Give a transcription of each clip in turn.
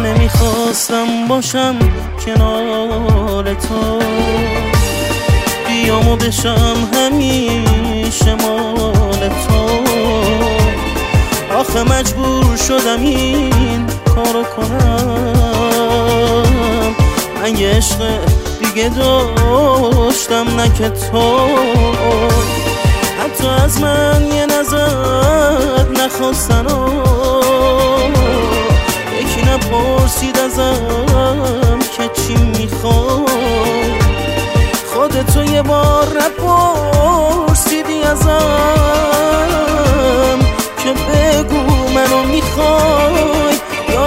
نمیخواستم باشم کنار تو، بیام و بشم همیشه مال تو. آخه مجبور شدم این کارو کنم، من یه عشق دیگه داشتم نه که تو. حتی از من یه نظر نخواستن و یکی نپرسید ازم که چی میخوای. خودتو یه بار نپرسیدی ازم که بگو منو میخوای یا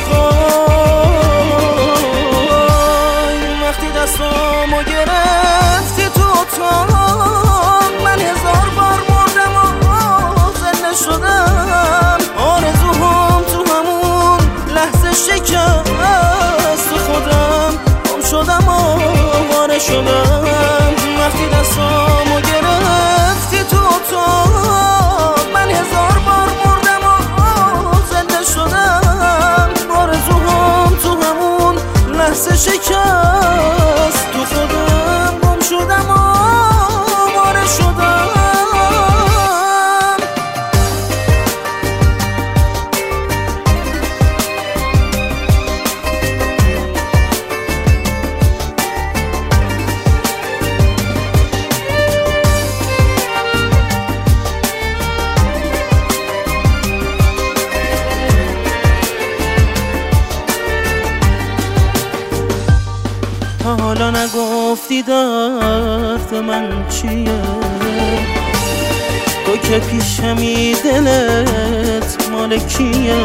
نمیخوای. وقتی دستامو گرفتی تو اتاق، من 1000 بار مردم و زنده شدم. آرزوهام تو همون لحظه شکست تو خودم، گم شدم و آواره شدم. وقتی دستامو گرفتی تو اتاق، من 1000 بار مردم و زنده شدم. آرزوهام تو همون لحظه شکست تو خودم، گم شدم و آواره شدم. تا حالا نگفتی درد من چیه، تو که پیشمی دلت مال کیه.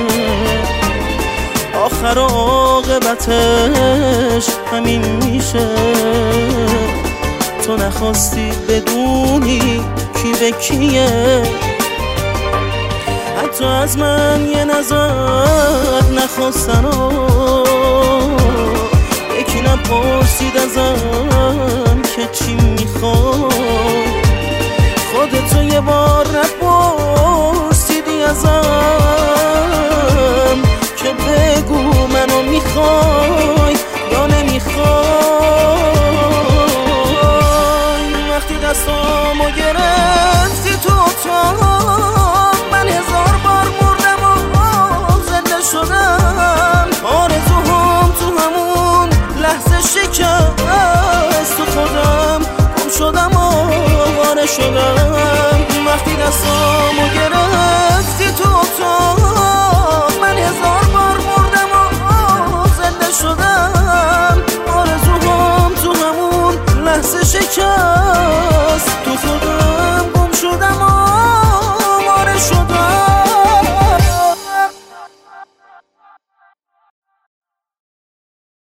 آخر عاقبتش همین میشه، تو نخواستی بدونی کی به کیه. حتی از من یه نظر نخواستن و یکی نپرسید ازم که چی میخوای. خودتو یه بار نپرسیدی ازم که بگو منو میخوای یا نمیخوای. وقتی دستامو گرفتی تو اتاق، من 1000 بار مردم و زنده شدم. آرزوهام تو همون لحظه شکست تو خودم، گم شدم و آواره شدم. وقتی دستامو